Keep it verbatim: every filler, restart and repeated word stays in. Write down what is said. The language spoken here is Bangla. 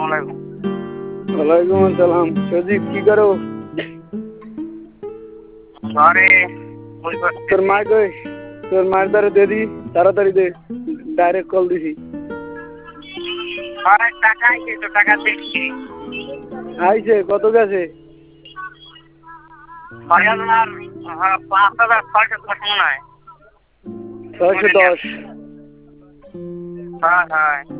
আলাইকুম। ওয়ালাইকুম আসসালাম। সজীব কি করো? ঘরে তোর মা কই? তোর মায়ের দ্বারা দে দি, তাড়াতাড়ি দে, ডাইরেক্ট কল দিছি। ঘরে টাকা আইছে তো, টাকা দেখছি। আইছে কত গেছে? ছয় হাজার পাঁচ হাজার ছয়শো দশ মনে হয়। ছয়শো দশ। হ্যাঁ হ্যাঁ